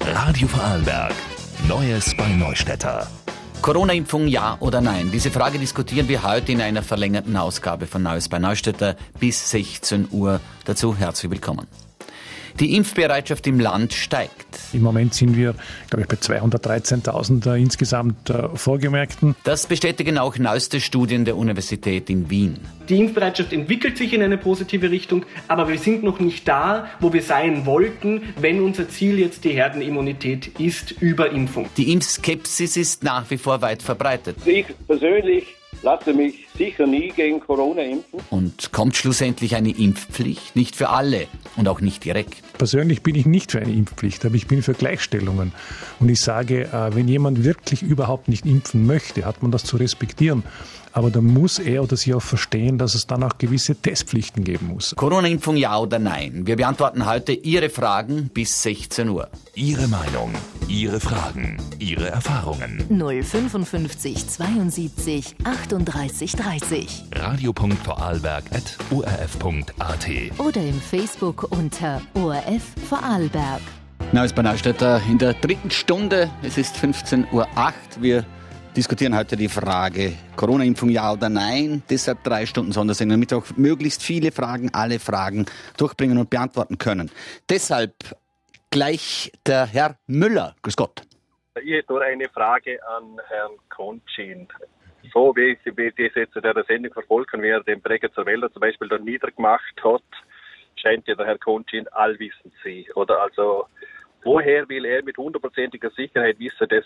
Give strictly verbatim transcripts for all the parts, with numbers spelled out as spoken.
Radio Vorarlberg. Neues bei Neustädter. Corona-Impfung ja oder nein? Diese Frage diskutieren wir heute in einer verlängerten Ausgabe von Neues bei Neustädter bis sechzehn Uhr. Dazu herzlich willkommen. Die Impfbereitschaft im Land steigt. Im Moment sind wir, glaube ich, bei zweihundertdreizehntausend äh, insgesamt äh, Vorgemerkten. Das bestätigen auch neueste Studien der Universität in Wien. Die Impfbereitschaft entwickelt sich in eine positive Richtung, aber wir sind noch nicht da, wo wir sein wollten, wenn unser Ziel jetzt die Herdenimmunität ist über Impfung. Die Impfskepsis ist nach wie vor weit verbreitet. Ich persönlich lasse mich sicher nie gegen Corona impfen. Und kommt schlussendlich eine Impfpflicht? Nicht für alle und auch nicht direkt. Persönlich bin ich nicht für eine Impfpflicht, aber ich bin für Gleichstellungen. Und ich sage, wenn jemand wirklich überhaupt nicht impfen möchte, hat man das zu respektieren. Aber dann muss er oder sie auch verstehen, dass es dann auch gewisse Testpflichten geben muss. Corona-Impfung ja oder nein? Wir beantworten heute Ihre Fragen bis sechzehn Uhr. Ihre Meinung, Ihre Fragen, Ihre Erfahrungen. null fünfundfünfzig zweiundsiebzig achtunddreißig dreißig. radio.vorarlberg at o r f punkt a t. Oder im Facebook unter O R F Vorarlberg. Neues bei Neustädter in der dritten Stunde. Es ist fünfzehn Uhr acht. Wir diskutieren heute die Frage Corona-Impfung ja oder nein. Deshalb drei Stunden Sondersendung, damit wir auch möglichst viele Fragen, alle Fragen durchbringen und beantworten können. Deshalb gleich der Herr Müller. Grüß Gott. Ich hätte nur eine Frage an Herrn Kontschin. So wie Sie das jetzt in der Sendung verfolgen, wie er den Bregenzer zur Wälder zum Beispiel da niedergemacht hat, scheint ja der Herr Kontschin allwissend zu sein. Oder also, woher will er mit hundertprozentiger Sicherheit wissen, dass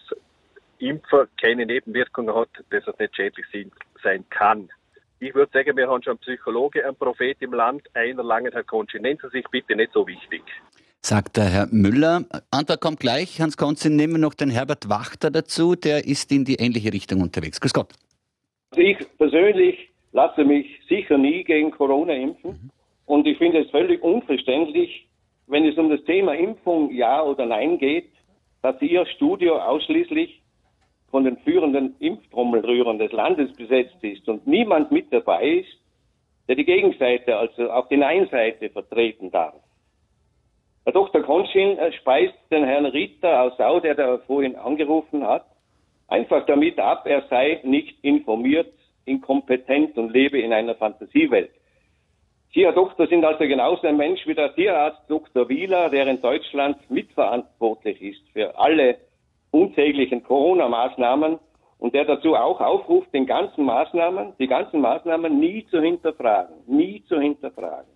Impfen keine Nebenwirkungen hat, dass es nicht schädlich sein kann? Ich würde sagen, wir haben schon einen Psychologe, einen Prophet im Land, einer langen, Herr Kontschin. Nennen Sie sich bitte nicht so wichtig. Sagt der Herr Müller. Antwort kommt gleich. Hans Konzin, nehmen wir noch den Herbert Wachter dazu. Der ist in die ähnliche Richtung unterwegs. Grüß Gott. Ich persönlich lasse mich sicher nie gegen Corona impfen. Mhm. Und ich finde es völlig unverständlich, wenn es um das Thema Impfung ja oder nein geht, dass Ihr Studio ausschließlich von den führenden Impftrommelrührern des Landes besetzt ist und niemand mit dabei ist, der die Gegenseite, also auch die Nein-Seite vertreten darf. Herr Doktor Kontschin speist den Herrn Ritter aus Sau, der da vorhin angerufen hat, einfach damit ab, er sei nicht informiert, inkompetent und lebe in einer Fantasiewelt. Sie, Herr Doktor, sind also genauso ein Mensch wie der Tierarzt Doktor Wieler, der in Deutschland mitverantwortlich ist für alle unsäglichen Corona-Maßnahmen und der dazu auch aufruft, den ganzen Maßnahmen, die ganzen Maßnahmen nie zu hinterfragen, nie zu hinterfragen.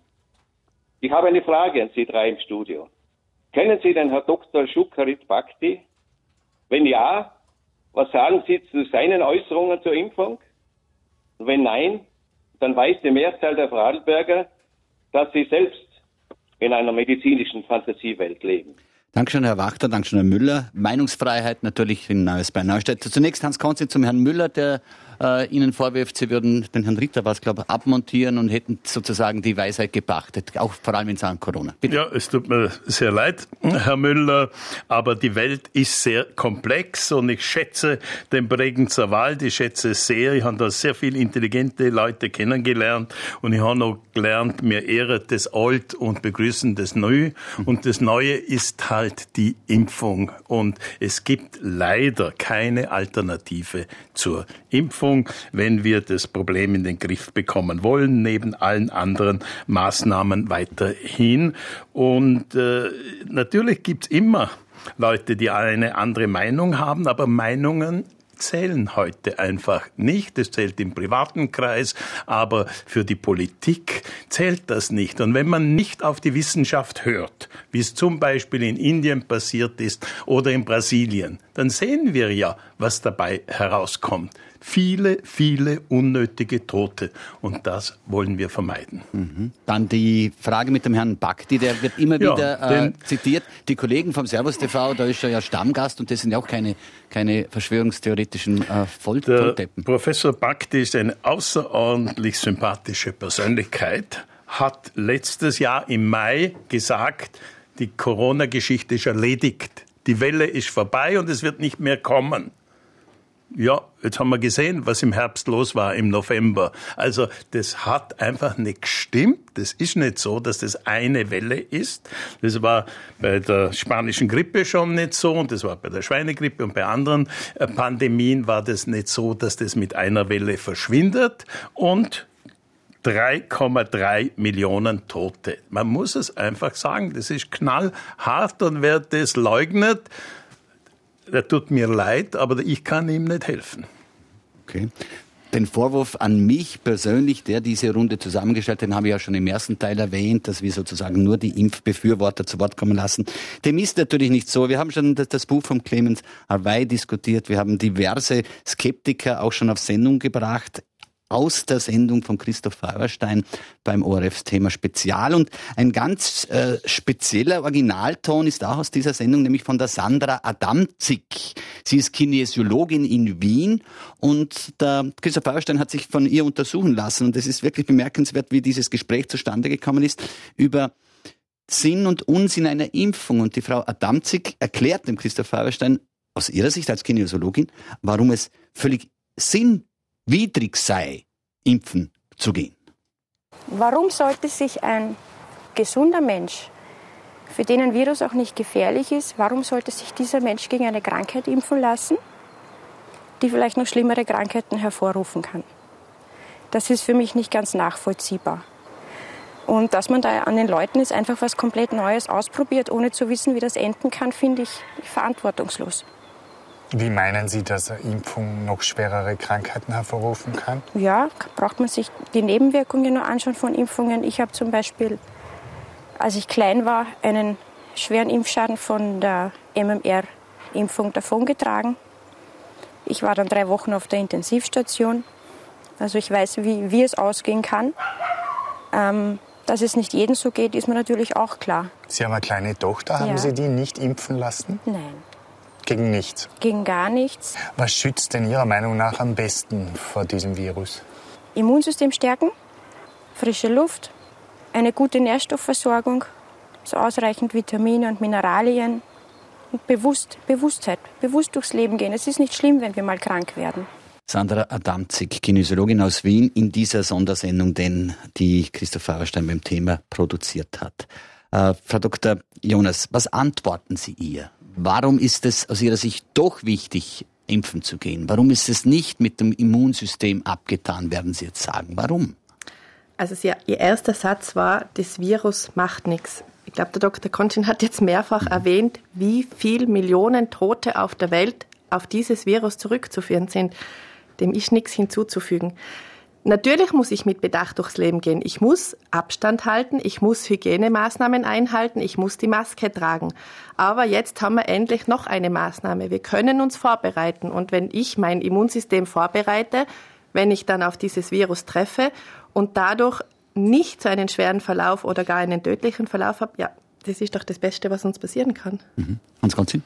Ich habe eine Frage an Sie drei im Studio. Kennen Sie den Herr Doktor Shukarit Bhakti? Wenn ja, was sagen Sie zu seinen Äußerungen zur Impfung? Und wenn nein, dann weiß die Mehrzahl der Vorarlberger, dass sie selbst in einer medizinischen Fantasiewelt leben. Dankeschön, Herr Wachter, Dankeschön, Herr Müller. Meinungsfreiheit natürlich in Neues bei Neustädter. Zunächst Hans Konzin zum Herrn Müller, der äh, Ihnen vorwirft, Sie würden den Herrn Ritter, was glaube ich, abmontieren und hätten sozusagen die Weisheit gepachtet, auch vor allem in Sachen Corona. Bitte. Ja, es tut mir sehr leid, Herr Müller, aber die Welt ist sehr komplex und ich schätze den Bregenzer Wald, ich schätze es sehr, ich habe da sehr viele intelligente Leute kennengelernt und ich habe noch gelernt, mir ehret das Alt und begrüßen das Neu und das Neue ist halt die Impfung und es gibt leider keine Alternative zur Impfung, wenn wir das Problem in den Griff bekommen wollen, neben allen anderen Maßnahmen weiterhin. Und äh, natürlich gibt's immer Leute, die eine andere Meinung haben, aber Meinungen zählen heute einfach nicht. Es zählt im privaten Kreis, aber für die Politik zählt das nicht. Und wenn man nicht auf die Wissenschaft hört, wie es zum Beispiel in Indien passiert ist oder in Brasilien, dann sehen wir ja, was dabei herauskommt. Viele, viele unnötige Tote. Und das wollen wir vermeiden. Mhm. Dann die Frage mit dem Herrn Bhakti, der wird immer ja, wieder äh, zitiert. Die Kollegen vom Servus T V, da ist er ja Stammgast und das sind ja auch keine, keine verschwörungstheoretischen äh, Volldeppen. Der Professor Bhakti ist eine außerordentlich sympathische Persönlichkeit, hat letztes Jahr im Mai gesagt, die Corona-Geschichte ist erledigt. Die Welle ist vorbei und es wird nicht mehr kommen. Ja, jetzt haben wir gesehen, was im Herbst los war, im November. Also das hat einfach nicht gestimmt. Das ist nicht so, dass das eine Welle ist. Das war bei der spanischen Grippe schon nicht so und das war bei der Schweinegrippe und bei anderen Pandemien war das nicht so, dass das mit einer Welle verschwindet. Und drei Komma drei Millionen Tote. Man muss es einfach sagen, das ist knallhart und wer das leugnet, der tut mir leid, aber ich kann ihm nicht helfen. Okay. Den Vorwurf an mich persönlich, der diese Runde zusammengestellt hat, den habe ich ja schon im ersten Teil erwähnt, dass wir sozusagen nur die Impfbefürworter zu Wort kommen lassen. Dem ist natürlich nicht so. Wir haben schon das Buch von Clemens Harvey diskutiert. Wir haben diverse Skeptiker auch schon auf Sendung gebracht. Aus der Sendung von Christoph Feuerstein beim O R F-Thema Spezial. Und ein ganz äh, spezieller Originalton ist auch aus dieser Sendung, nämlich von der Sandra Adamczyk. Sie ist Kinesiologin in Wien und der Christoph Feuerstein hat sich von ihr untersuchen lassen. Und es ist wirklich bemerkenswert, wie dieses Gespräch zustande gekommen ist über Sinn und Unsinn einer Impfung. Und die Frau Adamczyk erklärt dem Christoph Feuerstein aus ihrer Sicht als Kinesiologin, warum es völlig Sinn widrig sei, impfen zu gehen. Warum sollte sich ein gesunder Mensch, für den ein Virus auch nicht gefährlich ist, warum sollte sich dieser Mensch gegen eine Krankheit impfen lassen, die vielleicht noch schlimmere Krankheiten hervorrufen kann? Das ist für mich nicht ganz nachvollziehbar. Und dass man da an den Leuten ist, einfach was komplett Neues ausprobiert, ohne zu wissen, wie das enden kann, finde ich verantwortungslos. Wie meinen Sie, dass eine Impfung noch schwerere Krankheiten hervorrufen kann? Ja, braucht man sich die Nebenwirkungen nur anschauen von Impfungen. Ich habe zum Beispiel, als ich klein war, einen schweren Impfschaden von der M M R-Impfung davongetragen. Ich war dann drei Wochen auf der Intensivstation. Also ich weiß, wie, wie es ausgehen kann. Ähm, dass es nicht jedem so geht, ist mir natürlich auch klar. Sie haben eine kleine Tochter. Haben Ja. Sie die nicht impfen lassen? Nein. Gegen nichts? Gegen gar nichts. Was schützt denn Ihrer Meinung nach am besten vor diesem Virus? Immunsystem stärken, frische Luft, eine gute Nährstoffversorgung, so ausreichend Vitamine und Mineralien und bewusst, Bewusstheit, bewusst durchs Leben gehen. Es ist nicht schlimm, wenn wir mal krank werden. Sandra Adamczyk, Kinesiologin aus Wien, in dieser Sondersendung, denn die Christoph Feuerstein beim Thema produziert hat. Äh, Frau Doktor Jonas, was antworten Sie ihr? Warum ist es aus Ihrer Sicht doch wichtig, impfen zu gehen? Warum ist es nicht mit dem Immunsystem abgetan, werden Sie jetzt sagen? Warum? Also sie, Ihr erster Satz war, das Virus macht nichts. Ich glaube, der Doktor Konchin hat jetzt mehrfach mhm. erwähnt, wie viele Millionen Tote auf der Welt auf dieses Virus zurückzuführen sind. Dem ist nichts hinzuzufügen. Natürlich muss ich mit Bedacht durchs Leben gehen. Ich muss Abstand halten, ich muss Hygienemaßnahmen einhalten, ich muss die Maske tragen. Aber jetzt haben wir endlich noch eine Maßnahme. Wir können uns vorbereiten. Und wenn ich mein Immunsystem vorbereite, wenn ich dann auf dieses Virus treffe und dadurch nicht so einen schweren Verlauf oder gar einen tödlichen Verlauf habe, ja, das ist doch das Beste, was uns passieren kann. Mhm. Hans Konzin?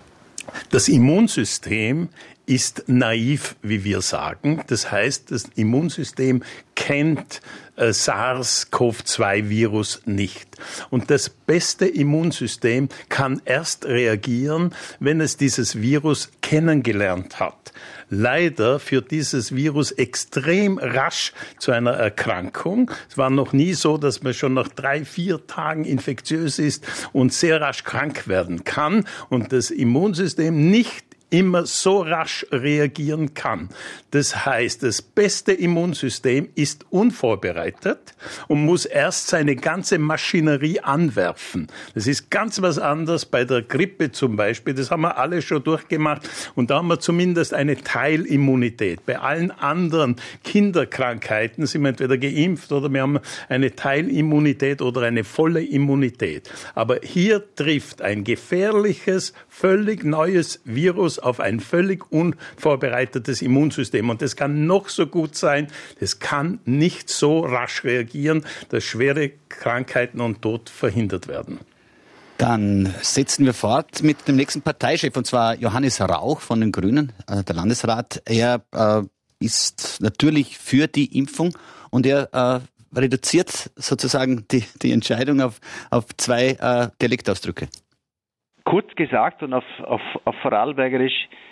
Das Immunsystem ist naiv, wie wir sagen. Das heißt, das Immunsystem kennt äh, SARS-CoV zwei Virus nicht. Und das beste Immunsystem kann erst reagieren, wenn es dieses Virus kennengelernt hat. Leider führt dieses Virus extrem rasch zu einer Erkrankung. Es war noch nie so, dass man schon nach drei, vier Tagen infektiös ist und sehr rasch krank werden kann und das Immunsystem nicht immer so rasch reagieren kann. Das heißt, das beste Immunsystem ist unvorbereitet und muss erst seine ganze Maschinerie anwerfen. Das ist ganz was anderes bei der Grippe zum Beispiel. Das haben wir alle schon durchgemacht und da haben wir zumindest eine Teilimmunität. Bei allen anderen Kinderkrankheiten sind wir entweder geimpft oder wir haben eine Teilimmunität oder eine volle Immunität. Aber hier trifft ein gefährliches, völlig neues Virus auf ein völlig unvorbereitetes Immunsystem. Und das kann noch so gut sein, das kann nicht so rasch reagieren, dass schwere Krankheiten und Tod verhindert werden. Dann setzen wir fort mit dem nächsten Parteichef, und zwar Johannes Rauch von den Grünen, äh, der Landesrat. Er äh, ist natürlich für die Impfung und er äh, reduziert sozusagen die, die Entscheidung auf, auf zwei äh, Dialektausdrücke. Kurz gesagt und auf, auf, auf Vorarlbergerisch,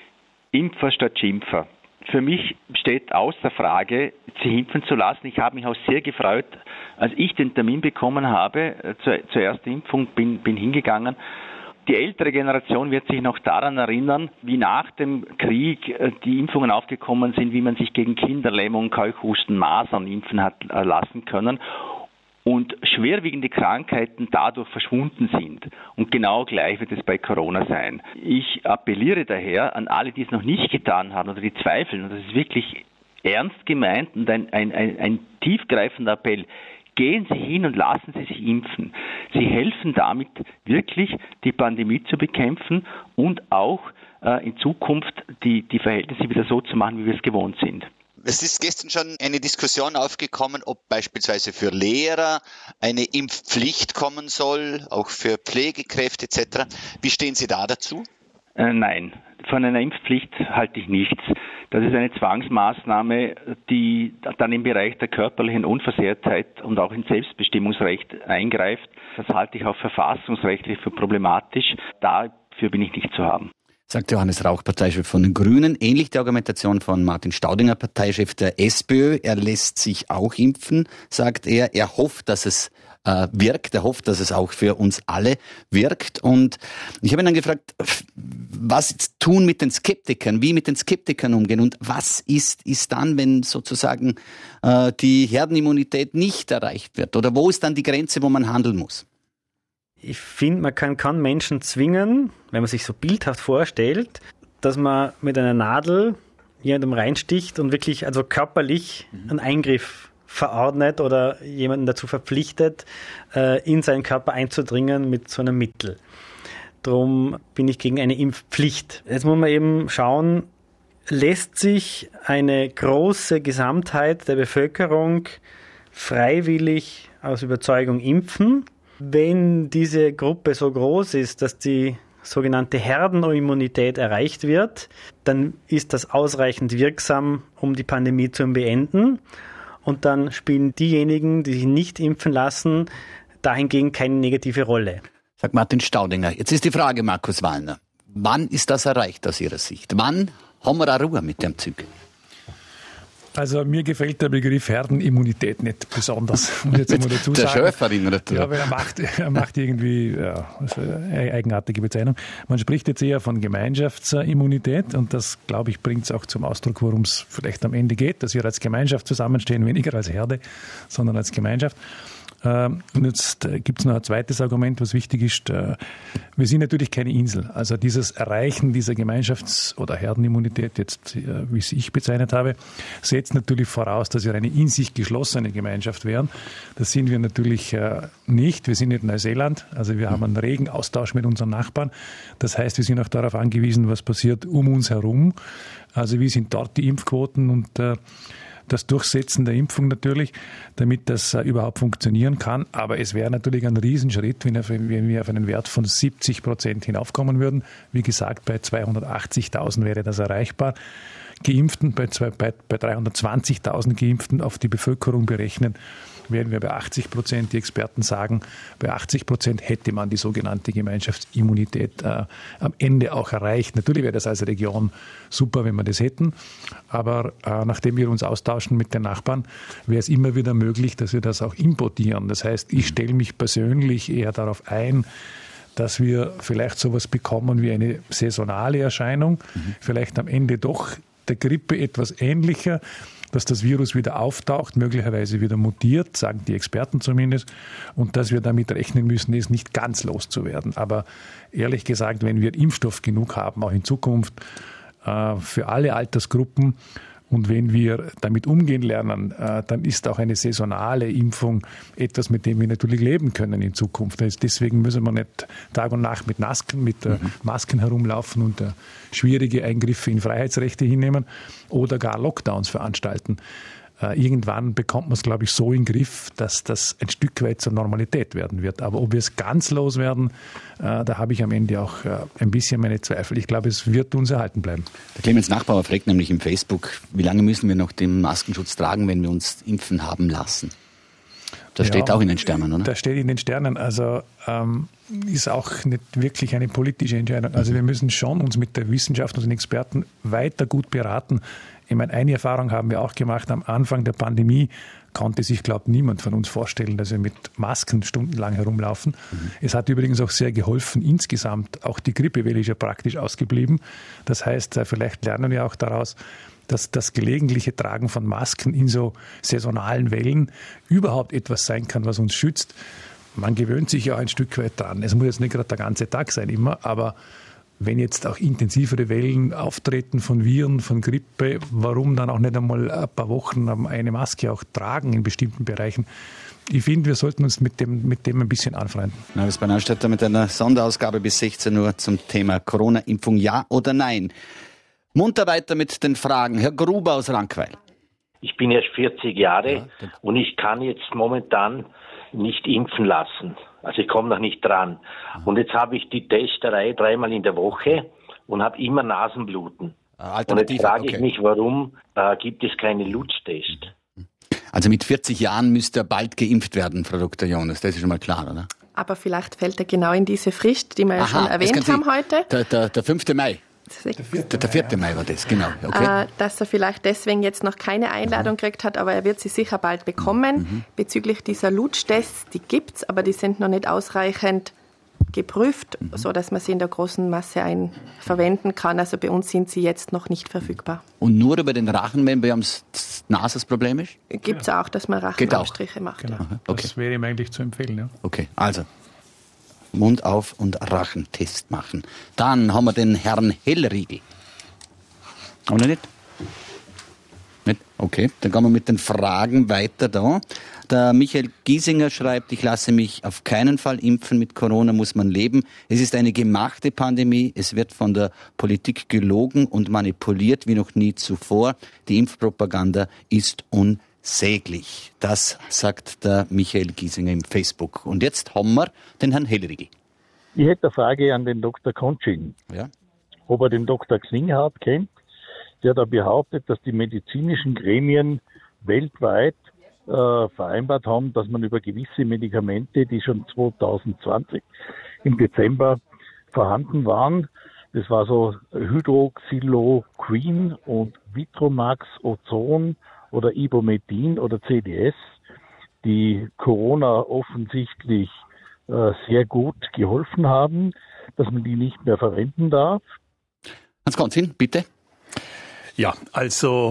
Impfer statt Schimpfer. Für mich steht außer Frage, sich impfen zu lassen. Ich habe mich auch sehr gefreut, als ich den Termin bekommen habe zur, zur ersten Impfung, bin, bin hingegangen. Die ältere Generation wird sich noch daran erinnern, wie nach dem Krieg die Impfungen aufgekommen sind, wie man sich gegen Kinderlähmung, Keuchhusten, Masern impfen hat lassen können und schwerwiegende Krankheiten dadurch verschwunden sind. Und genau gleich wird es bei Corona sein. Ich appelliere daher an alle, die es noch nicht getan haben oder die zweifeln, und das ist wirklich ernst gemeint und ein, ein, ein, ein tiefgreifender Appell. Gehen Sie hin und lassen Sie sich impfen. Sie helfen damit wirklich, die Pandemie zu bekämpfen und auch äh, in Zukunft die, die Verhältnisse wieder so zu machen, wie wir es gewohnt sind. Es ist gestern schon eine Diskussion aufgekommen, ob beispielsweise für Lehrer eine Impfpflicht kommen soll, auch für Pflegekräfte et cetera. Wie stehen Sie da dazu? Äh, nein, von einer Impfpflicht halte ich nichts. Das ist eine Zwangsmaßnahme, die dann im Bereich der körperlichen Unversehrtheit und auch ins Selbstbestimmungsrecht eingreift. Das halte ich auch verfassungsrechtlich für problematisch. Dafür bin ich nicht zu haben. Sagt Johannes Rauch, Parteichef von den Grünen. Ähnlich die Argumentation von Martin Staudinger, Parteichef der SPÖ. Er lässt sich auch impfen, sagt er. Er hofft, dass es äh, wirkt. Er hofft, dass es auch für uns alle wirkt. Und ich habe ihn dann gefragt, was jetzt tun mit den Skeptikern, wie mit den Skeptikern umgehen und was ist, ist dann, wenn sozusagen äh, die Herdenimmunität nicht erreicht wird? Oder wo ist dann die Grenze, wo man handeln muss? Ich finde, man kann, kann Menschen zwingen, wenn man sich so bildhaft vorstellt, dass man mit einer Nadel jemandem reinsticht und wirklich also körperlich einen Eingriff verordnet oder jemanden dazu verpflichtet, in seinen Körper einzudringen mit so einem Mittel. Darum bin ich gegen eine Impfpflicht. Jetzt muss man eben schauen, lässt sich eine große Gesamtheit der Bevölkerung freiwillig aus Überzeugung impfen? Wenn diese Gruppe so groß ist, dass die sogenannte Herdenimmunität erreicht wird, dann ist das ausreichend wirksam, um die Pandemie zu beenden. Und dann spielen diejenigen, die sich nicht impfen lassen, dahingegen keine negative Rolle. Sagt Martin Staudinger. Jetzt ist die Frage, Markus Wallner. Wann ist das erreicht aus Ihrer Sicht? Wann haben wir da Ruhe mit dem Zeug? Also mir gefällt der Begriff Herdenimmunität nicht besonders. Und jetzt muss dazu der sagen, Chef erinnert. Ja, weil er macht, er macht irgendwie ja, eine eigenartige Bezeichnung. Man spricht jetzt eher von Gemeinschaftsimmunität und das, glaube ich, bringt es auch zum Ausdruck, worum es vielleicht am Ende geht, dass wir als Gemeinschaft zusammenstehen, weniger als Herde, sondern als Gemeinschaft. Und jetzt gibt es noch ein zweites Argument, was wichtig ist. Wir sind natürlich keine Insel. Also dieses Erreichen dieser Gemeinschafts- oder Herdenimmunität, jetzt wie es ich bezeichnet habe, setzt natürlich voraus, dass wir eine in sich geschlossene Gemeinschaft wären. Das sind wir natürlich nicht. Wir sind nicht Neuseeland. Also wir haben einen regen Austausch mit unseren Nachbarn. Das heißt, wir sind auch darauf angewiesen, was passiert um uns herum. Also wie sind dort die Impfquoten und das Durchsetzen der Impfung natürlich, damit das äh, überhaupt funktionieren kann. Aber es wäre natürlich ein Riesenschritt, wenn, wenn wir auf einen Wert von siebzig Prozent hinaufkommen würden. Wie gesagt, bei zweihundertachtzigtausend wäre das erreichbar. Geimpften, bei, bei, bei dreihundertzwanzigtausend Geimpften auf die Bevölkerung berechnen, wären wir bei achtzig Prozent. Die Experten sagen, bei achtzig Prozent hätte man die sogenannte Gemeinschaftsimmunität äh, am Ende auch erreicht. Natürlich wäre das als Region super, wenn wir das hätten. Aber äh, nachdem wir uns austauschen mit den Nachbarn, wäre es immer wieder möglich, dass wir das auch importieren. Das heißt, ich stelle mich persönlich eher darauf ein, dass wir vielleicht sowas bekommen wie eine saisonale Erscheinung, mhm. vielleicht am Ende doch der Grippe etwas ähnlicher, dass das Virus wieder auftaucht, möglicherweise wieder mutiert, sagen die Experten zumindest, und dass wir damit rechnen müssen, es nicht ganz loszuwerden. Aber ehrlich gesagt, wenn wir Impfstoff genug haben, auch in Zukunft äh, für alle Altersgruppen, und wenn wir damit umgehen lernen, äh, dann ist auch eine saisonale Impfung etwas, mit dem wir natürlich leben können in Zukunft. Deswegen müssen wir nicht Tag und Nacht mit Masken, mit äh, Masken herumlaufen und äh, schwierige Eingriffe in Freiheitsrechte hinnehmen oder gar Lockdowns veranstalten. Äh, irgendwann bekommt man es, glaube ich, so in den Griff, dass das ein Stück weit zur Normalität werden wird. Aber ob wir es ganz loswerden, äh, da habe ich am Ende auch äh, ein bisschen meine Zweifel. Ich glaube, es wird uns erhalten bleiben. Der Clemens Nachbauer fragt nämlich im Facebook, wie lange müssen wir noch den Maskenschutz tragen, wenn wir uns impfen haben lassen? Das ja, steht auch in den Sternen, oder? Das steht in den Sternen. Also ähm, ist auch nicht wirklich eine politische Entscheidung. Also wir müssen schon uns mit der Wissenschaft und den Experten weiter gut beraten. Ich meine, eine Erfahrung haben wir auch gemacht. Am Anfang der Pandemie konnte sich, glaube ich, niemand von uns vorstellen, dass wir mit Masken stundenlang herumlaufen. Mhm. Es hat übrigens auch sehr geholfen insgesamt. Auch die Grippewelle ist ja praktisch ausgeblieben. Das heißt, vielleicht lernen wir auch daraus, dass das gelegentliche Tragen von Masken in so saisonalen Wellen überhaupt etwas sein kann, was uns schützt. Man gewöhnt sich ja ein Stück weit dran. Es muss jetzt nicht gerade der ganze Tag sein immer, aber wenn jetzt auch intensivere Wellen auftreten von Viren, von Grippe, warum dann auch nicht einmal ein paar Wochen eine Maske auch tragen in bestimmten Bereichen? Ich finde, wir sollten uns mit dem, mit dem ein bisschen anfreunden. Nabis Bernaustädter mit einer Sonderausgabe bis sechzehn Uhr zum Thema Corona-Impfung, ja oder nein. Munter weiter mit den Fragen. Herr Gruber aus Rankweil. Ich bin erst vierzig Jahre ja, und ich kann jetzt momentan nicht impfen lassen. Also ich komme noch nicht dran. Und jetzt habe ich die Testerei dreimal in der Woche und habe immer Nasenbluten. Und jetzt frage okay. ich mich, warum äh, gibt es keine Lutsch-Test? Also mit vierzig Jahren müsste er bald geimpft werden, Frau Doktor Jonas. Das ist schon mal klar, oder? Aber vielleicht fällt er genau in diese Frist, die wir ja schon erwähnt haben heute. Der, der, der fünfte Mai. Der vierte, der vierte Mai war das, genau. Okay. Äh, dass er vielleicht deswegen jetzt noch keine Einladung gekriegt hat, aber er wird sie sicher bald bekommen. Mhm. Bezüglich dieser Lutsch-Tests, die gibt es, aber die sind noch nicht ausreichend geprüft, mhm. sodass man sie in der großen Masse ein verwenden kann. Also bei uns sind sie jetzt noch nicht verfügbar. Und nur über den Rachen, wenn bei einem das Nasesproblem ist? Gibt es ja. auch, dass man Rachenausstriche macht. Genau. Ja. Okay. Das wäre ihm eigentlich zu empfehlen. Ja. Okay, also Mund auf und Rachentest machen. Dann haben wir den Herrn Hellriegel. Oder nicht? Nicht? Okay, dann gehen wir mit den Fragen weiter da. Der Michael Giesinger schreibt, ich lasse mich auf keinen Fall impfen, mit Corona muss man leben. Es ist eine gemachte Pandemie, es wird von der Politik gelogen und manipuliert wie noch nie zuvor. Die Impfpropaganda ist unsäglich. Das sagt der Michael Giesinger im Facebook. Und jetzt haben wir den Herrn Hellriegel. Ich hätte eine Frage an den Doktor Kontsching. Ja? Ob er den Doktor Klinghardt kennt. Der hat behauptet, dass die medizinischen Gremien weltweit äh, vereinbart haben, dass man über gewisse Medikamente, die schon zwanzig zwanzig im Dezember vorhanden waren, das war so Hydroxychloroquin und Vitromax Ozon oder Ibumetin oder C D S, die Corona offensichtlich äh, sehr gut geholfen haben, dass man die nicht mehr verwenden darf. Hans Konzin, bitte. Ja, also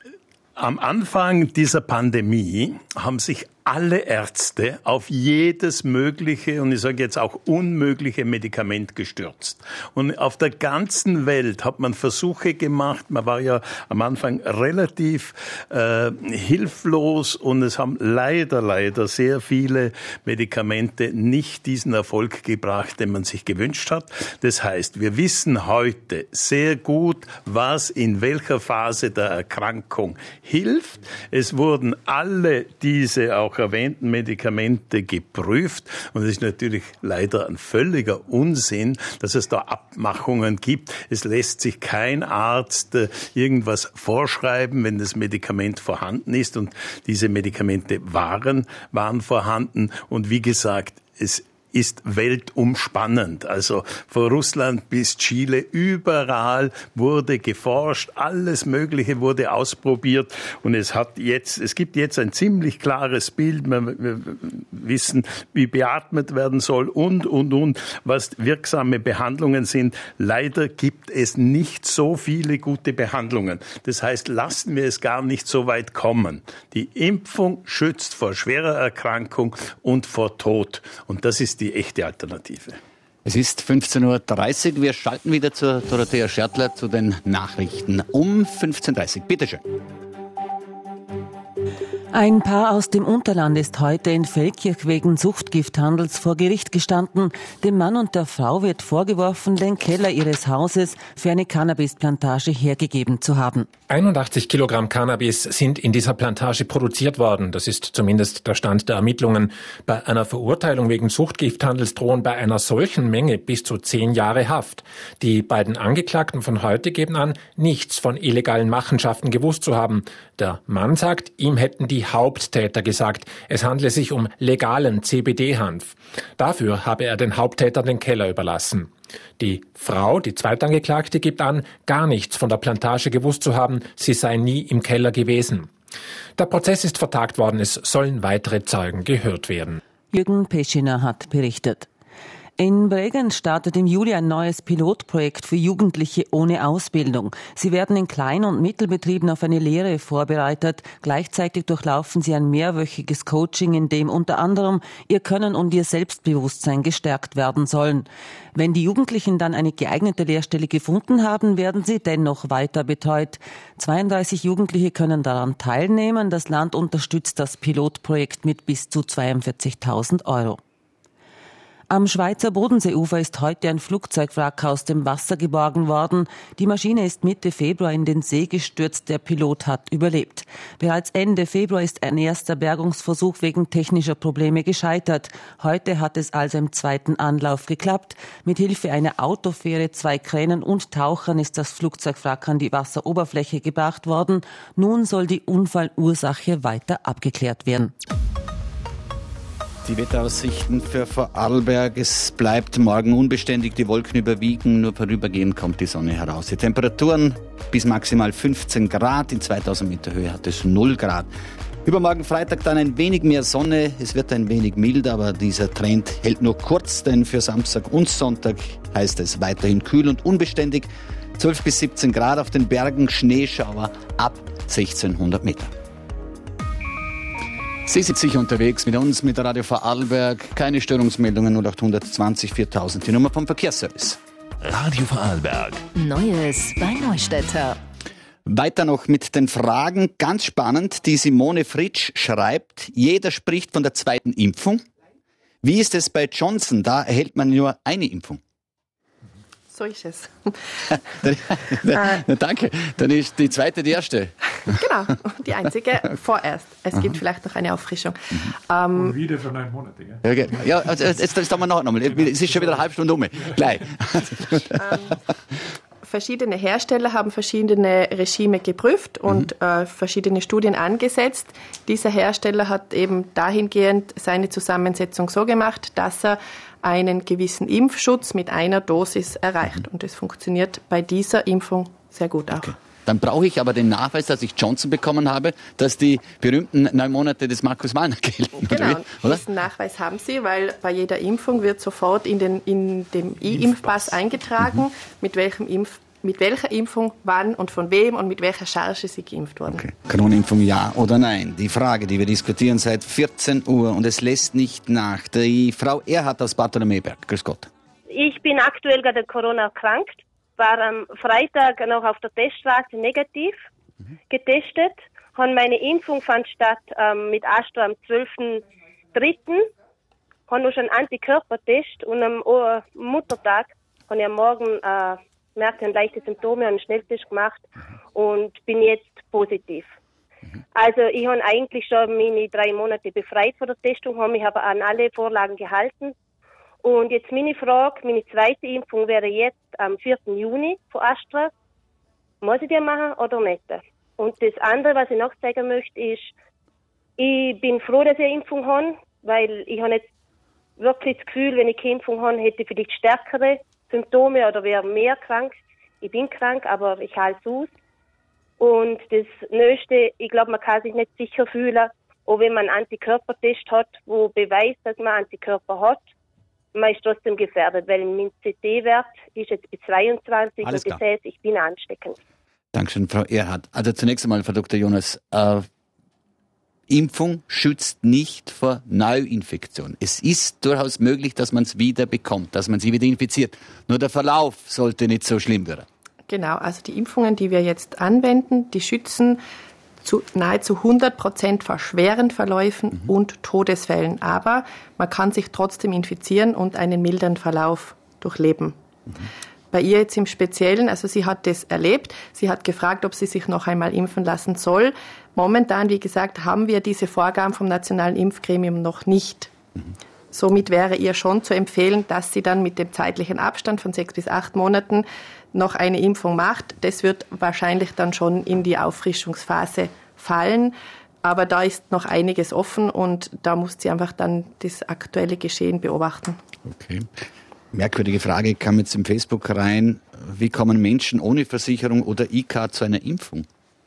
am Anfang dieser Pandemie haben sich alle Ärzte auf jedes mögliche und ich sage jetzt auch unmögliche Medikament gestürzt. Und auf der ganzen Welt hat man Versuche gemacht. Man war ja am Anfang relativ äh, hilflos und es haben leider, leider sehr viele Medikamente nicht diesen Erfolg gebracht, den man sich gewünscht hat. Das heißt, wir wissen heute sehr gut, was in welcher Phase der Erkrankung hilft. Es wurden alle diese auch erwähnten Medikamente geprüft und es ist natürlich leider ein völliger Unsinn, dass es da Abmachungen gibt. Es lässt sich kein Arzt äh, irgendwas vorschreiben, wenn das Medikament vorhanden ist und diese Medikamente waren, waren vorhanden und wie gesagt, es ist weltumspannend. Also von Russland bis Chile, überall wurde geforscht, alles Mögliche wurde ausprobiert und es hat jetzt, es gibt jetzt ein ziemlich klares Bild. Wir, wir wissen, wie beatmet werden soll und, und, und, was wirksame Behandlungen sind. Leider gibt es nicht so viele gute Behandlungen. Das heißt, lassen wir es gar nicht so weit kommen. Die Impfung schützt vor schwerer Erkrankung und vor Tod. Und das ist die die echte Alternative. Es ist fünfzehn Uhr dreißig. Wir schalten wieder zu Dorothea Schertler zu den Nachrichten um fünfzehn Uhr dreißig. Bitte schön. Ein Paar aus dem Unterland ist heute in Feldkirch wegen Suchtgifthandels vor Gericht gestanden. Dem Mann und der Frau wird vorgeworfen, den Keller ihres Hauses für eine Cannabisplantage hergegeben zu haben. einundachtzig Kilogramm Cannabis sind in dieser Plantage produziert worden. Das ist zumindest der Stand der Ermittlungen. Bei einer Verurteilung wegen Suchtgifthandels drohen bei einer solchen Menge bis zu zehn Jahre Haft. Die beiden Angeklagten von heute geben an, nichts von illegalen Machenschaften gewusst zu haben. Der Mann sagt, ihm hätten die Haupttäter gesagt, es handle sich um legalen C B D-Hanf. Dafür habe er den Haupttäter den Keller überlassen. Die Frau, die Zweitangeklagte, gibt an, gar nichts von der Plantage gewusst zu haben, sie sei nie im Keller gewesen. Der Prozess ist vertagt worden, es sollen weitere Zeugen gehört werden. Jürgen Peschiner hat berichtet. In Bregenz startet im Juli ein neues Pilotprojekt für Jugendliche ohne Ausbildung. Sie werden in Klein- und Mittelbetrieben auf eine Lehre vorbereitet. Gleichzeitig durchlaufen sie ein mehrwöchiges Coaching, in dem unter anderem ihr Können und ihr Selbstbewusstsein gestärkt werden sollen. Wenn die Jugendlichen dann eine geeignete Lehrstelle gefunden haben, werden sie dennoch weiter betreut. zweiunddreißig Jugendliche können daran teilnehmen. Das Land unterstützt das Pilotprojekt mit bis zu zweiundvierzigtausend Euro. Am Schweizer Bodenseeufer ist heute ein Flugzeugwrack aus dem Wasser geborgen worden. Die Maschine ist Mitte Februar in den See gestürzt. Der Pilot hat überlebt. Bereits Ende Februar ist ein erster Bergungsversuch wegen technischer Probleme gescheitert. Heute hat es also im zweiten Anlauf geklappt. Mit Hilfe einer Autofähre, zwei Kränen und Tauchern ist das Flugzeugwrack an die Wasseroberfläche gebracht worden. Nun soll die Unfallursache weiter abgeklärt werden. Die Wetteraussichten für Vorarlberg. Es bleibt morgen unbeständig, die Wolken überwiegen, nur vorübergehend kommt die Sonne heraus. Die Temperaturen bis maximal fünfzehn Grad, in zweitausend Meter Höhe hat es null Grad. Übermorgen Freitag dann ein wenig mehr Sonne, es wird ein wenig milder, aber dieser Trend hält nur kurz, denn für Samstag und Sonntag heißt es weiterhin kühl und unbeständig. zwölf bis siebzehn Grad auf den Bergen, Schneeschauer ab sechzehnhundert Meter. Sie sind sicher unterwegs mit uns, mit Radio Vorarlberg. Keine Störungsmeldungen, null acht zwanzig viertausend, die Nummer vom Verkehrsservice. Radio Vorarlberg. Neues bei Neustädter. Weiter noch mit den Fragen. Ganz spannend, die Simone Fritsch schreibt, jeder spricht von der zweiten Impfung. Wie ist es bei Johnson? Da erhält man nur eine Impfung. So ist es. Na, danke. Dann ist die zweite die erste. Genau, die einzige vorerst. Es Aha. gibt vielleicht noch eine Auffrischung. Mhm. Ähm, Und wieder für neun Monate, gell? Ja, okay. Ja, also jetzt, jetzt haben wir noch nochmal. Es ist schon wieder eine halbe Stunde um. Gleich. ähm, verschiedene Hersteller haben verschiedene Regime geprüft und mhm. äh, verschiedene Studien angesetzt. Dieser Hersteller hat eben dahingehend seine Zusammensetzung so gemacht, dass er einen gewissen Impfschutz mit einer Dosis erreicht. Und das funktioniert bei dieser Impfung sehr gut auch. Okay. Dann brauche ich aber den Nachweis, dass ich Johnson bekommen habe, dass die berühmten neun Monate des Markus Wallner gelten. Genau, oder? Diesen Nachweis haben Sie, weil bei jeder Impfung wird sofort in, den, in dem E-Impfpass eingetragen, mhm. mit welchem Impf mit welcher Impfung, wann und von wem und mit welcher Charge sie geimpft wurden. Okay. Corona-Impfung ja oder nein? Die Frage, die wir diskutieren seit vierzehn Uhr und es lässt nicht nach. Die Frau Erhard aus Bartholomäberg. Grüß Gott. Ich bin aktuell gerade Corona erkrankt, war am Freitag noch auf der Teststraße negativ mhm. getestet. Und meine Impfung fand statt ähm, mit Astra am zwölften dritten Habe noch schon einen Antikörpertest und am oh, Muttertag habe ich am Morgen äh, merkte leichte Symptome, einen Schnelltest gemacht und bin jetzt positiv. Mhm. Also ich habe eigentlich schon meine drei Monate befreit von der Testung, habe mich aber an alle Vorlagen gehalten. Und jetzt meine Frage, meine zweite Impfung wäre jetzt am vierten Juni von Astra. Muss ich die machen oder nicht? Und das andere, was ich noch sagen möchte, ist, ich bin froh, dass ich eine Impfung habe, weil ich habe jetzt wirklich das Gefühl, wenn ich keine Impfung habe, hätte ich vielleicht stärkere Symptome oder wäre mehr krank. Ich bin krank, aber ich halte es aus. Und das Nächste, ich glaube, man kann sich nicht sicher fühlen, auch wenn man einen Antikörpertest hat, wo beweist, dass man Antikörper hat. Man ist trotzdem gefährdet, weil mein C T-Wert ist jetzt bei zweiundzwanzig Alles und das heißt, ich bin ansteckend. Dankeschön, Frau Erhard. Also zunächst einmal, Frau Doktor Jonas, äh, Impfung schützt nicht vor Neuinfektion. Es ist durchaus möglich, dass man es wieder bekommt, dass man sie wieder infiziert. Nur der Verlauf sollte nicht so schlimm werden. Genau, also die Impfungen, die wir jetzt anwenden, die schützen zu nahezu hundert Prozent vor schweren Verläufen mhm. und Todesfällen. Aber man kann sich trotzdem infizieren und einen milderen Verlauf durchleben. Mhm. Bei ihr jetzt im Speziellen, also sie hat das erlebt, sie hat gefragt, ob sie sich noch einmal impfen lassen soll. Momentan, wie gesagt, haben wir diese Vorgaben vom Nationalen Impfgremium noch nicht. Mhm. Somit wäre ihr schon zu empfehlen, dass sie dann mit dem zeitlichen Abstand von sechs bis acht Monaten noch eine Impfung macht. Das wird wahrscheinlich dann schon in die Auffrischungsphase fallen. Aber da ist noch einiges offen und da muss sie einfach dann das aktuelle Geschehen beobachten. Okay. Merkwürdige Frage kam jetzt im Facebook rein. Wie kommen Menschen ohne Versicherung oder E-Card zu einer Impfung?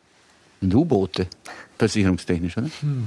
Und U-Boote, versicherungstechnisch, oder? Hm.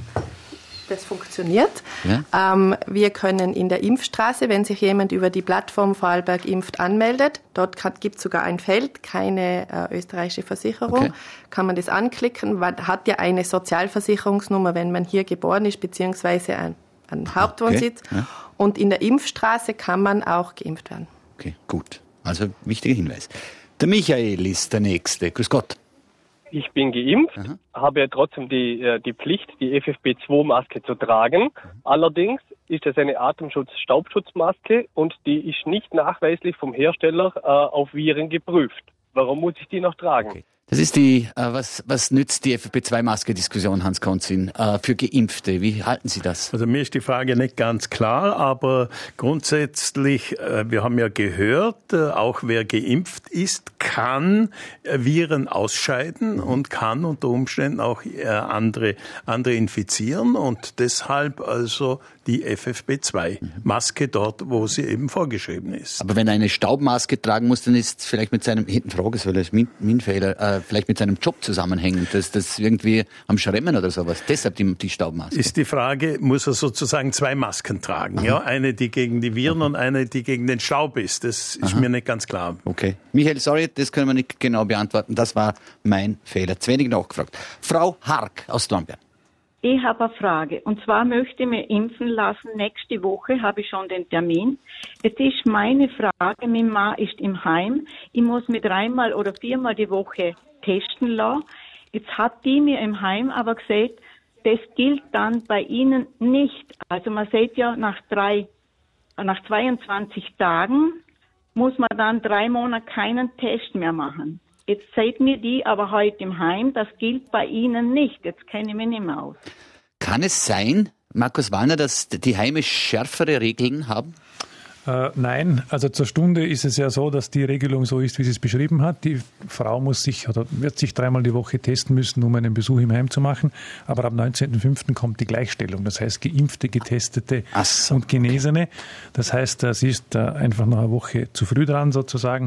Das funktioniert. Ja? Ähm, wir können in der Impfstraße, wenn sich jemand über die Plattform Vorarlberg impft anmeldet, dort gibt es sogar ein Feld, keine äh, österreichische Versicherung, okay. Kann man das anklicken. Man hat ja eine Sozialversicherungsnummer, wenn man hier geboren ist, beziehungsweise ein, ein Hauptwohnsitz. Okay. Ja. Und in der Impfstraße kann man auch geimpft werden. Okay, gut. Also wichtiger Hinweis. Der Michael ist der Nächste. Grüß Gott. Ich bin geimpft, Aha. habe ja trotzdem die, die Pflicht, die F F P zwei Maske zu tragen. Mhm. Allerdings ist es eine Atemschutz-Staubschutzmaske und die ist nicht nachweislich vom Hersteller äh, auf Viren geprüft. Warum muss ich die noch tragen? Okay. Das ist die, äh, was, was nützt die F F P zwei Maske-Diskussion, Hans Konzin, äh, für Geimpfte? Wie halten Sie das? Also mir ist die Frage nicht ganz klar, aber grundsätzlich, äh, wir haben ja gehört, äh, auch wer geimpft ist, kann äh, Viren ausscheiden und kann unter Umständen auch äh, andere, andere infizieren und deshalb also die F F P zwei Maske dort, wo sie eben vorgeschrieben ist. Aber wenn er eine Staubmaske tragen muss, dann ist vielleicht mit seinem, hinten Frage, das ist mein, mein Fehler, äh, vielleicht mit seinem Job zusammenhängend, dass das irgendwie am Schremmen oder sowas. Deshalb die, die Staubmaske. Ist die Frage, muss er sozusagen zwei Masken tragen? Aha. Ja, eine, die gegen die Viren Aha. und eine, die gegen den Staub ist. Das ist Aha. mir nicht ganz klar. Okay. Michael, sorry, das können wir nicht genau beantworten. Das war mein Fehler. Zu wenig nachgefragt. Frau Hark aus Dornbirn. Ich habe eine Frage. Und zwar möchte ich mich impfen lassen. Nächste Woche habe ich schon den Termin. Jetzt ist meine Frage, mein Mann ist im Heim. Ich muss mich dreimal oder viermal die Woche testen lassen. Jetzt hat die mir im Heim aber gesagt, das gilt dann bei Ihnen nicht. Also man sagt ja, nach drei, nach zweiundzwanzig Tagen muss man dann drei Monate keinen Test mehr machen. Jetzt sagt mir die aber heute im Heim, das gilt bei Ihnen nicht. Jetzt kenne ich mich nicht mehr aus. Kann es sein, Markus Wallner, dass die Heime schärfere Regeln haben? Äh, nein, also zur Stunde ist es ja so, dass die Regelung so ist, wie sie es beschrieben hat. Die Frau muss sich oder wird sich dreimal die Woche testen müssen, um einen Besuch im Heim zu machen. Aber ab neunzehnten fünften kommt die Gleichstellung. Das heißt, Geimpfte, Getestete so. und Genesene. Das heißt, sie ist einfach noch eine Woche zu früh dran sozusagen.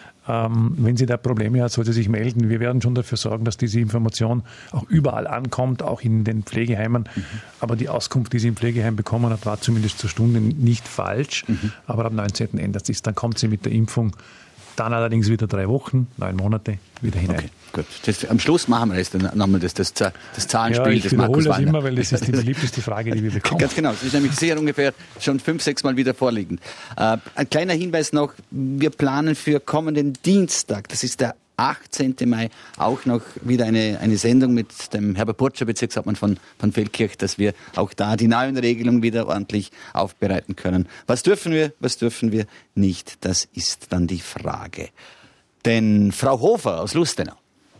Ähm, wenn sie da Probleme hat, soll sie sich melden. Wir werden schon dafür sorgen, dass diese Information auch überall ankommt, auch in den Pflegeheimen. Mhm. Aber die Auskunft, die sie im Pflegeheim bekommen hat, war zumindest zur Stunde nicht falsch. Mhm. Aber ab neunzehnten ändert sich. Dann kommt sie mit der Impfung, dann allerdings wieder drei Wochen, neun Monate wieder hinein. Okay, gut. Das, am Schluss machen wir das dann nochmal das, das, das Zahlenspiel ja, des Markus Wallner. Ich wiederhole das immer, weil das ist die beliebteste Frage, die wir bekommen. Ganz genau. Das ist nämlich sehr ungefähr schon fünf, sechs Mal wieder vorliegend. Äh, ein kleiner Hinweis noch. Wir planen für kommenden Dienstag, das ist der achtzehnten Mai, auch noch wieder eine, eine Sendung mit dem Herbert Burtscher, Bezirkshauptmann von, von Feldkirch, dass wir auch da die neuen Regelungen wieder ordentlich aufbereiten können. Was dürfen wir, was dürfen wir nicht? Das ist dann die Frage. Denn Frau Hofer aus Lustenau.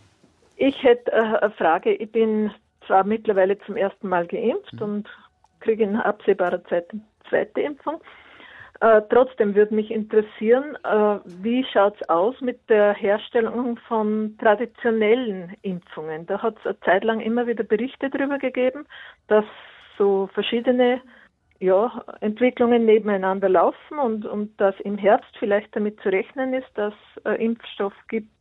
Ich hätte äh, eine Frage. Ich bin zwar mittlerweile zum ersten Mal geimpft mhm. und kriege in absehbarer Zeit eine zweite Impfung. Äh, trotzdem würde mich interessieren, äh, wie schaut es aus mit der Herstellung von traditionellen Impfungen? Da hat es eine Zeit lang immer wieder Berichte darüber gegeben, dass so verschiedene ja, Entwicklungen nebeneinander laufen und, und dass im Herbst vielleicht damit zu rechnen ist, dass äh, Impfstoff gibt,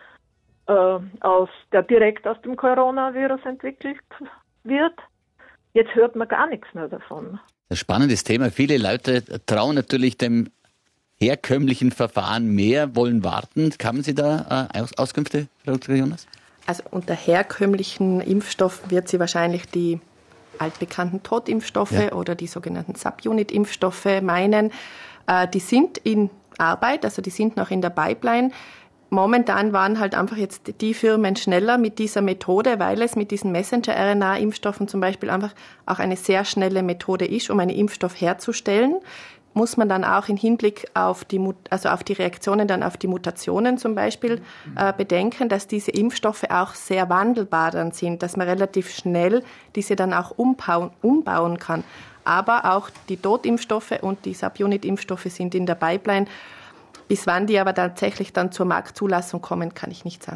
äh, aus, der direkt aus dem Coronavirus entwickelt wird. Jetzt hört man gar nichts mehr davon. Ein spannendes Thema. Viele Leute trauen natürlich dem herkömmlichen Verfahren mehr, wollen warten. Haben Sie da äh, Aus- Auskünfte, Frau Doktor Jonas? Also unter herkömmlichen Impfstoffen wird sie wahrscheinlich die altbekannten Totimpfstoffe ja. oder die sogenannten Subunit-Impfstoffe meinen. Äh, die sind in Arbeit, also die sind noch in der Pipeline. Momentan waren halt einfach jetzt die Firmen schneller mit dieser Methode, weil es mit diesen Messenger-R N A-Impfstoffen zum Beispiel einfach auch eine sehr schnelle Methode ist, um einen Impfstoff herzustellen. Muss man dann auch im Hinblick auf die, also auf die Reaktionen dann auf die Mutationen zum Beispiel äh, bedenken, dass diese Impfstoffe auch sehr wandelbar dann sind, dass man relativ schnell diese dann auch umbauen, umbauen kann. Aber auch die Totimpfstoffe und die Subunit-Impfstoffe sind in der Pipeline. Bis wann die aber tatsächlich dann zur Marktzulassung kommen, kann ich nicht sagen.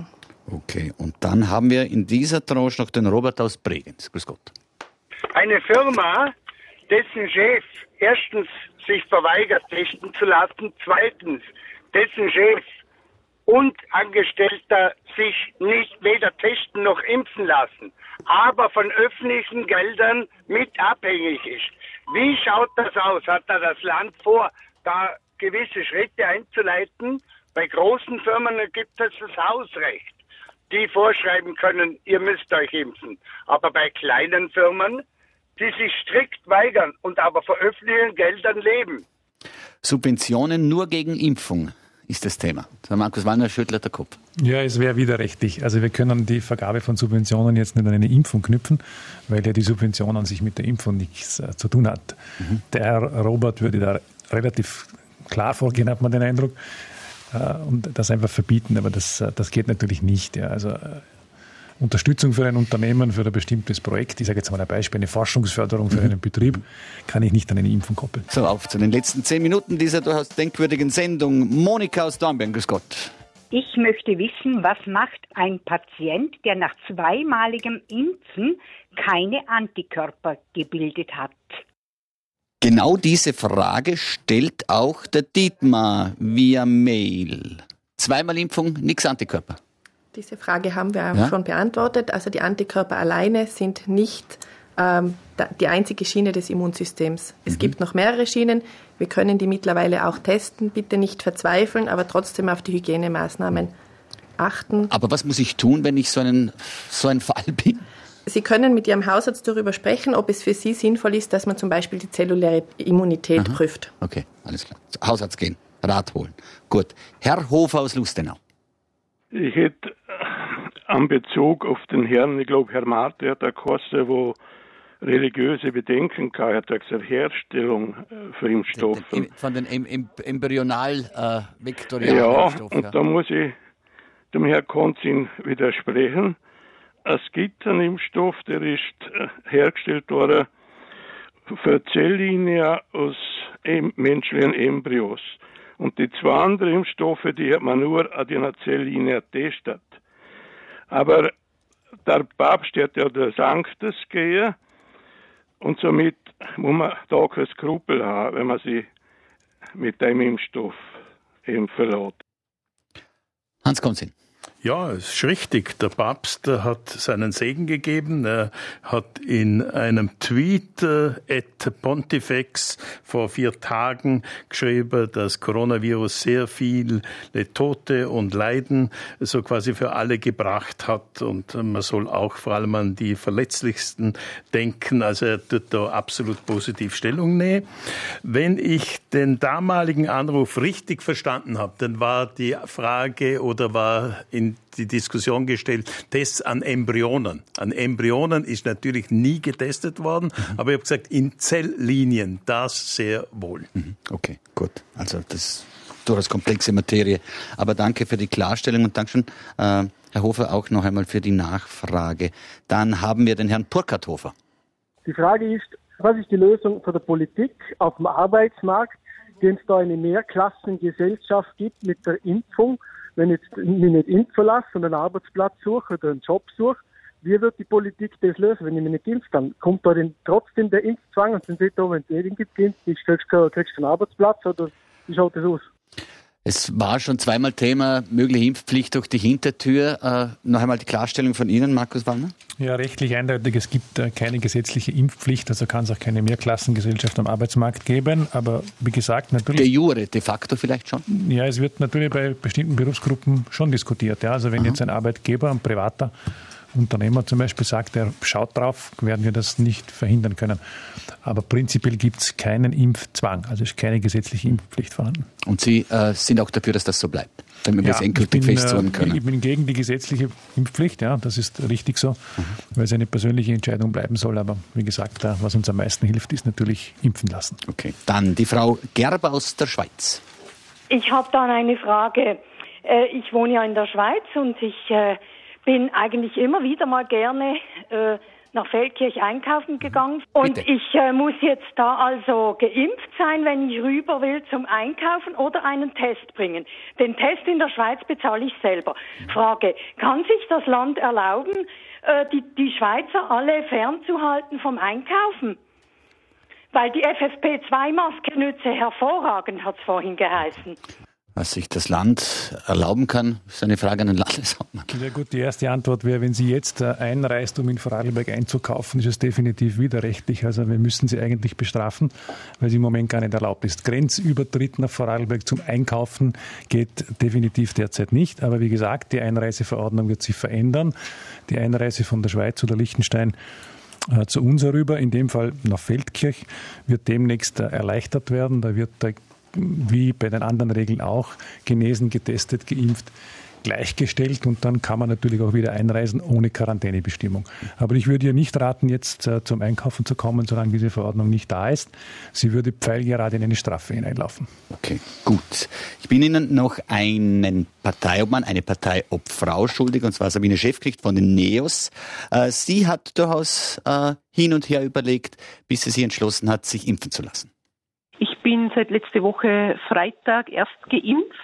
Okay, und dann haben wir in dieser Tranche noch den Robert aus Bregenz. Grüß Gott. Eine Firma, dessen Chef erstens sich verweigert, testen zu lassen, zweitens dessen Chef und Angestellter sich nicht weder testen noch impfen lassen, aber von öffentlichen Geldern mit abhängig ist. Wie schaut das aus? Hat da das Land vor, da gewisse Schritte einzuleiten? Bei großen Firmen gibt es das Hausrecht, die vorschreiben können, ihr müsst euch impfen. Aber bei kleinen Firmen, die sich strikt weigern und aber von öffentlichen Geldern leben. Subventionen nur gegen Impfung ist das Thema. Der Markus Wallner schüttelt den Kopf. Ja, es wäre widerrechtlich. Also wir können die Vergabe von Subventionen jetzt nicht an eine Impfung knüpfen, weil ja die Subvention an sich mit der Impfung nichts äh, zu tun hat. Mhm. Der Herr Robert würde da relativ klar vorgehen, hat man den Eindruck, äh, und das einfach verbieten, aber das, äh, das geht natürlich nicht. Ja. Also äh, Unterstützung für ein Unternehmen, für ein bestimmtes Projekt, ich sage jetzt mal ein Beispiel, eine Forschungsförderung für mhm. einen Betrieb, kann ich nicht an eine Impfung koppeln. So, auf zu den letzten zehn Minuten dieser durchaus denkwürdigen Sendung. Monika aus Dornbirn, grüß Gott. Ich möchte wissen, was macht ein Patient, der nach zweimaligem Impfen keine Antikörper gebildet hat? Genau diese Frage stellt auch der Dietmar via Mail. Zweimal Impfung, nix Antikörper. Diese Frage haben wir auch ja? schon beantwortet. Also die Antikörper alleine sind nicht ähm, die einzige Schiene des Immunsystems. Es mhm. gibt noch mehrere Schienen. Wir können die mittlerweile auch testen. Bitte nicht verzweifeln, aber trotzdem auf die Hygienemaßnahmen achten. Aber was muss ich tun, wenn ich so, einen, so ein Fall bin? Sie können mit Ihrem Hausarzt darüber sprechen, ob es für Sie sinnvoll ist, dass man zum Beispiel die zelluläre Immunität Aha. prüft. Okay, alles klar. Hausarzt gehen, Rat holen. Gut. Herr Hofer aus Lustenau. Ich hätte einen Bezug auf den Herrn, ich glaube, Herr Marte hat eine Kurse, wo religiöse Bedenken gehabt hat, zur Herstellung für Impfstoffe. Von den em- em- embryonal-vektorialen ja, Impfstoffen. Und ja, und da muss ich dem Herrn Konzin widersprechen. Es gibt einen Impfstoff, der ist hergestellt worden für Zelllinien aus em- menschlichen Embryos. Und die zwei anderen Impfstoffe, die hat man nur an den Zelllinien getestet. Aber der Papst hat ja das Sanctus gegeben und somit muss man da keine Skrupel haben, wenn man sich mit dem Impfstoff impfen lässt. Hans Konzin. Ja, es ist richtig. Der Papst hat seinen Segen gegeben. Er hat in einem Tweet äh, at Pontifex vor vier Tagen geschrieben, dass Coronavirus sehr viele Tote und Leiden so quasi für alle gebracht hat. Und man soll auch vor allem an die Verletzlichsten denken. Also er tut da absolut positiv Stellung nehmen. Wenn ich den damaligen Anruf richtig verstanden habe, dann war die Frage oder war in die Diskussion gestellt, Tests an Embryonen. An Embryonen ist natürlich nie getestet worden, mhm. aber ich habe gesagt, in Zelllinien, das sehr wohl. Mhm. Okay, gut. Also das ist durchaus komplexe Materie. Aber danke für die Klarstellung und danke schon, äh, Herr Hofer, auch noch einmal für die Nachfrage. Dann haben wir den Herrn Burkhardt-Hofer. Die Frage ist, was ist die Lösung für die Politik auf dem Arbeitsmarkt, wenn es da eine Mehrklassengesellschaft gibt mit der Impfung? Wenn ich mich nicht impfen lasse und einen Arbeitsplatz suche oder einen Job suche, wie wird die Politik das lösen, wenn ich mich nicht impfe? Dann kommt da denn trotzdem der Impfzwang und dann sagt, oh, wenn du nicht geimpft bist, kriegst du einen Arbeitsplatz oder wie schaut das aus? Es war schon zweimal Thema, mögliche Impfpflicht durch die Hintertür. Äh, noch einmal die Klarstellung von Ihnen, Markus Wallner? Ja, rechtlich eindeutig, es gibt äh, keine gesetzliche Impfpflicht, also kann es auch keine Mehrklassengesellschaft am Arbeitsmarkt geben. Aber wie gesagt, natürlich... De jure, de facto vielleicht schon? Ja, es wird natürlich bei bestimmten Berufsgruppen schon diskutiert. Ja. Also wenn Aha. jetzt ein Arbeitgeber, ein privater Unternehmer zum Beispiel sagt, er schaut drauf, werden wir das nicht verhindern können. Aber prinzipiell gibt es keinen Impfzwang, also ist keine gesetzliche Impfpflicht vorhanden. Und Sie äh, sind auch dafür, dass das so bleibt, damit wir es endgültig festhalten können? Ich bin gegen die gesetzliche Impfpflicht, ja, das ist richtig so, mhm. weil es eine persönliche Entscheidung bleiben soll. Aber wie gesagt, was uns am meisten hilft, ist natürlich impfen lassen. Okay, dann die Frau Gerber aus der Schweiz. Ich habe dann eine Frage. Ich wohne ja in der Schweiz und ich bin eigentlich immer wieder mal gerne äh, nach Feldkirch einkaufen gegangen und Bitte. ich äh, muss jetzt da also geimpft sein, wenn ich rüber will zum Einkaufen oder einen Test bringen. Den Test in der Schweiz bezahle ich selber. Frage, kann sich das Land erlauben, äh, die, die Schweizer alle fernzuhalten vom Einkaufen? Weil die F F P zwei Maske nütze hervorragend, hat es vorhin geheißen. Was sich das Land erlauben kann, ist eine Frage an den Landeshauptmann. Ja gut, die erste Antwort wäre, wenn sie jetzt einreist, um in Vorarlberg einzukaufen, ist es definitiv widerrechtlich. Also wir müssen sie eigentlich bestrafen, weil sie im Moment gar nicht erlaubt ist. Grenzübertritt nach Vorarlberg zum Einkaufen geht definitiv derzeit nicht. Aber wie gesagt, die Einreiseverordnung wird sich verändern. Die Einreise von der Schweiz oder Liechtenstein äh, zu uns herüber, in dem Fall nach Feldkirch, wird demnächst äh, erleichtert werden. Da wird der wie bei den anderen Regeln auch, genesen, getestet, geimpft, gleichgestellt und dann kann man natürlich auch wieder einreisen ohne Quarantänebestimmung. Aber ich würde ihr nicht raten, jetzt äh, zum Einkaufen zu kommen, solange diese Verordnung nicht da ist. Sie würde pfeilgerade in eine Strafe hineinlaufen. Okay, gut. Ich bin Ihnen noch einen Parteiobmann, eine Parteiobfrau schuldig, und zwar Sabine Schäfknecht von den NEOS. Äh, sie hat durchaus äh, hin und her überlegt, bis sie sich entschlossen hat, sich impfen zu lassen. Ich bin seit letzte Woche Freitag erst geimpft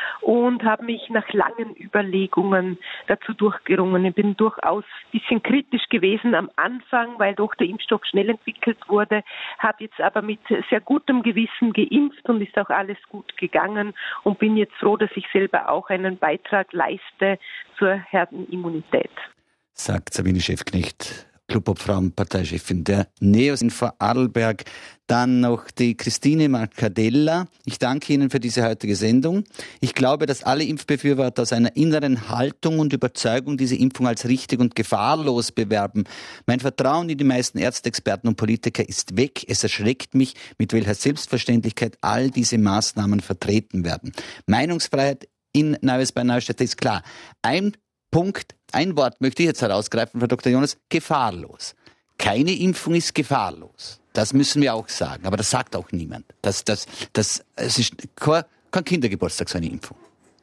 und habe mich nach langen Überlegungen dazu durchgerungen. Ich bin durchaus ein bisschen kritisch gewesen am Anfang, weil doch der Impfstoff schnell entwickelt wurde, habe jetzt aber mit sehr gutem Gewissen geimpft und ist auch alles gut gegangen und bin jetzt froh, dass ich selber auch einen Beitrag leiste zur Herdenimmunität. Sagt Sabine Schäfknecht, Clubobfrau und Parteichefin der NEOS in Vorarlberg. Dann noch die Christine Marcadella. Ich danke Ihnen für diese heutige Sendung. Ich glaube, dass alle Impfbefürworter aus einer inneren Haltung und Überzeugung diese Impfung als richtig und gefahrlos bewerben. Mein Vertrauen in die meisten Ärzte, Experten und Politiker ist weg. Es erschreckt mich, mit welcher Selbstverständlichkeit all diese Maßnahmen vertreten werden. Meinungsfreiheit in Neues bei Neustädter ist klar. Ein Punkt, ein Wort möchte ich jetzt herausgreifen, Frau Doktor Jonas, gefahrlos. Keine Impfung ist gefahrlos. Das müssen wir auch sagen, aber das sagt auch niemand. Das, das, das, es ist kein, kein Kindergeburtstag, so eine Impfung.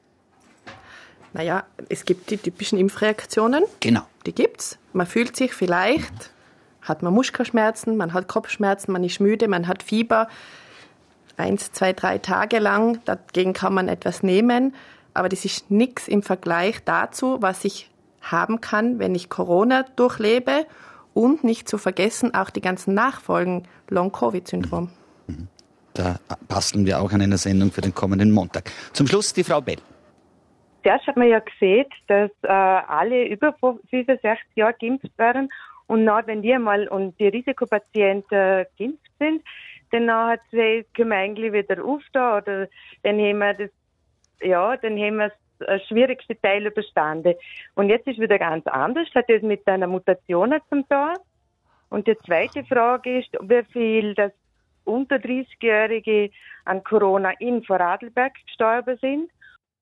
Naja, es gibt die typischen Impfreaktionen. Genau. Die gibt's. Man fühlt sich vielleicht, hat man Muskelschmerzen, man hat Kopfschmerzen, man ist müde, man hat Fieber. Eins, zwei, drei Tage lang, dagegen kann man etwas nehmen. Aber das ist nichts im Vergleich dazu, was ich haben kann, wenn ich Corona durchlebe und nicht zu vergessen auch die ganzen Nachfolgen Long-Covid-Syndrom. Da basteln wir auch an einer Sendung für den kommenden Montag. Zum Schluss die Frau Bell. Zuerst hat man ja gesehen, dass äh, alle über fünfundsechzig Jahre geimpft werden und dann, wenn die mal und die Risikopatienten geimpft sind, dann hat sie, können wir eigentlich wieder aufstehen oder dann haben wir das ja, dann haben wir das schwierigste Teil überstanden. Und jetzt ist wieder ganz anders, hat das mit einer Mutation zu tun. Und die zweite Frage ist, wie viel das unter dreißig-Jährige an Corona in Vorarlberg gestorben sind.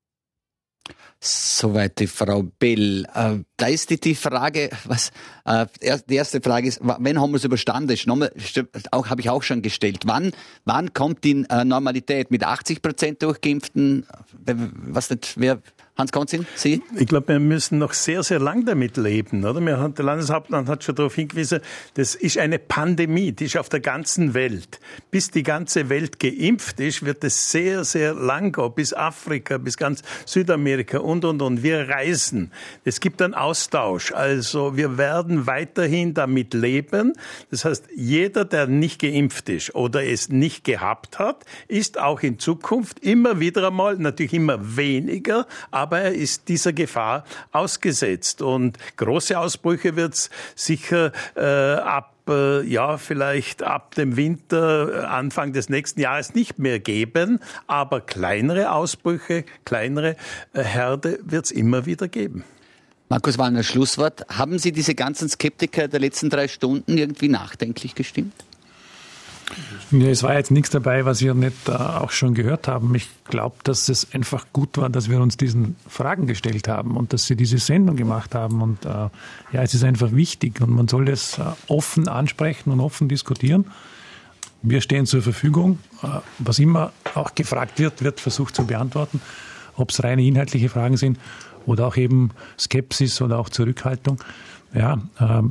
Soweit die Frau Bell. Äh, da ist die, die Frage, was äh, die erste Frage ist, wann haben wir es überstanden? Ist nochmal, auch habe ich auch schon gestellt. Wann, wann kommt die äh, Normalität mit achtzig Prozent Durchgeimpften? Was nicht, wer? Hans Konzin, Sie? Ich glaube, wir müssen noch sehr, sehr lang damit leben, oder? Wir haben, der Landeshauptmann hat schon darauf hingewiesen, das ist eine Pandemie, die ist auf der ganzen Welt. Bis die ganze Welt geimpft ist, wird es sehr, sehr lang gehen, bis Afrika, bis ganz Südamerika und, und, und. Wir reisen. Es gibt einen Austausch. Also wir werden weiterhin damit leben. Das heißt, jeder, der nicht geimpft ist oder es nicht gehabt hat, ist auch in Zukunft immer wieder einmal, natürlich immer weniger, aber aber er ist dieser Gefahr ausgesetzt. Und große Ausbrüche wird es sicher äh, ab, äh, ja, vielleicht ab dem Winter, Anfang des nächsten Jahres nicht mehr geben. Aber kleinere Ausbrüche, kleinere äh, Herde wird es immer wieder geben. Markus Wallner, Schlusswort. Haben Sie diese ganzen Skeptiker der letzten drei Stunden irgendwie nachdenklich gestimmt? Ja, es war jetzt nichts dabei, was wir nicht äh, auch schon gehört haben. Ich glaube, dass es einfach gut war, dass wir uns diesen Fragen gestellt haben und dass Sie diese Sendung gemacht haben. Und äh, ja, es ist einfach wichtig und man soll es äh, offen ansprechen und offen diskutieren. Wir stehen zur Verfügung. Äh, was immer auch gefragt wird, wird versucht zu beantworten. Ob es reine inhaltliche Fragen sind oder auch eben Skepsis oder auch Zurückhaltung. Ja, äh,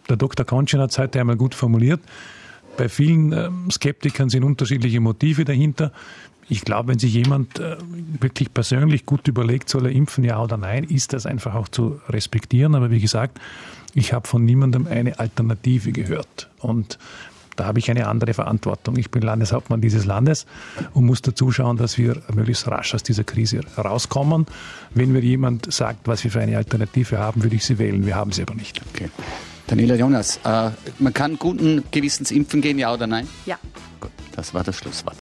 Der Doktor Konchin hat es heute einmal gut formuliert. Bei vielen äh, Skeptikern sind unterschiedliche Motive dahinter. Ich glaube, wenn sich jemand äh, wirklich persönlich gut überlegt, soll er impfen, ja oder nein, ist das einfach auch zu respektieren. Aber wie gesagt, ich habe von niemandem eine Alternative gehört. Und da habe ich eine andere Verantwortung. Ich bin Landeshauptmann dieses Landes und muss dazu schauen, dass wir möglichst rasch aus dieser Krise rauskommen. Wenn mir jemand sagt, was wir für eine Alternative haben, würde ich sie wählen. Wir haben sie aber nicht. Okay. Daniela Jonas, äh, man kann guten Gewissens impfen gehen, ja oder nein? Ja. Gut, das war das Schlusswort.